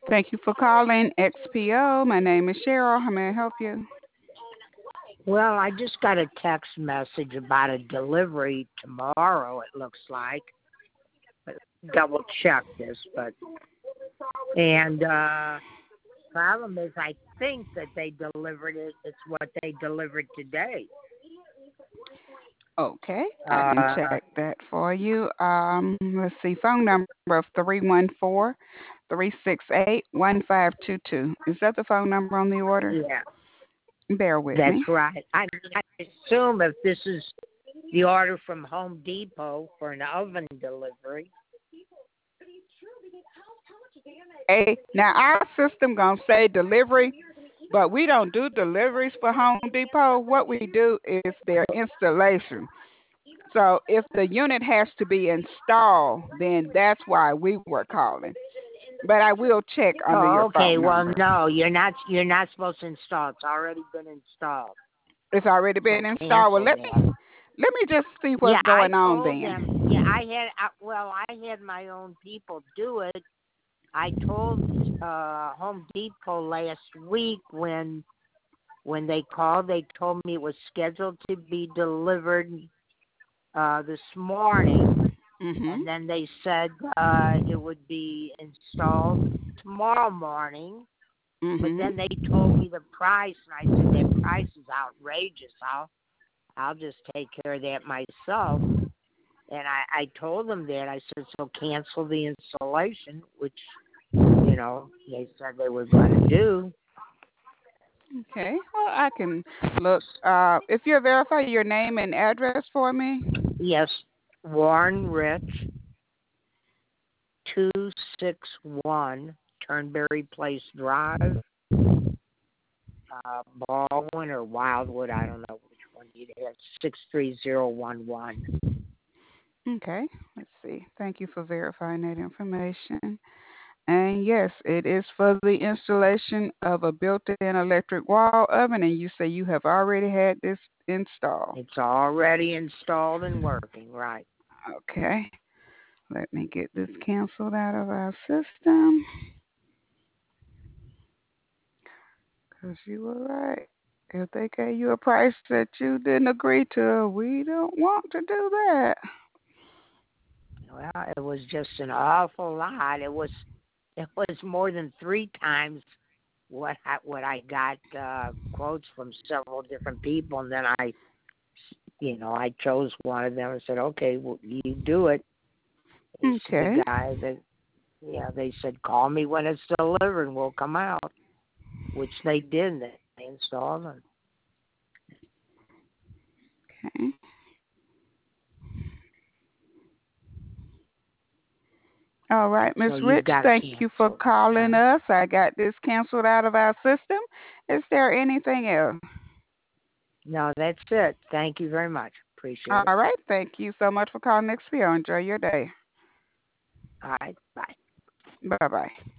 Thank you for calling XPO. My name is Cheryl. How may I help you? Well, I just got a text message about a delivery tomorrow, it looks like. But double check this, but and problem is I think that they delivered it. It's what they delivered today. Okay, I can Uh check that for you. Let's see, phone number of 314-368-1522. Is that the phone number on the order? yeah, Bear with that's me. right. I assume if this is the order from Home Depot for an oven delivery. Hey, now our system gonna say delivery, but we don't do deliveries for Home Depot. What we do is their installation. So if the unit has to be installed, then that's why we were calling. But I will check under your Oh, okay. phone Well, number. no, you're not supposed to install. It's already been installed. It's already So been installed. Well, cancel let that. me let me just see Yeah, what's I going on told them. Yeah, then. I had my own people do it. I told Home Depot last week when they called. They told me it was scheduled to be delivered this morning, Mhm. and then they said it would be installed tomorrow morning. But Mhm. then they told me the price, and I said that price is outrageous. I'll just take care of that myself. And I told them that. I said, so cancel the installation, which, they said they were going to do. Okay. Well, I can look. If you verify your name and address for me. Yes, Warren Rich, 261 Turnberry Place Drive, Baldwin or Wildwood, I don't know which one you have, 63011. Okay. Let's see. Thank you for verifying that information. And yes, it is for the installation of a built-in electric wall oven, and you say you have already had this installed. It's already installed and working, right? Okay. Let me get this canceled out of our system because you were right. If they gave you a price that you didn't agree to, we don't want to do that. Well, it was just an awful lot. It was more than three times what I got quotes from several different people, and then I chose one of them and said, okay, well, you do it. The Okay. guy that they said call me when it's delivered and we'll come out, which they did. They installed it. Okay. All right, Miss So you've Rich, got thank you for canceled. calling Okay. us. I got this canceled out of our system. Is there anything else? No, that's it. Thank you very much. Appreciate it. All right. Thank you so much for calling XPO. Enjoy your day. All right. Bye. Bye bye.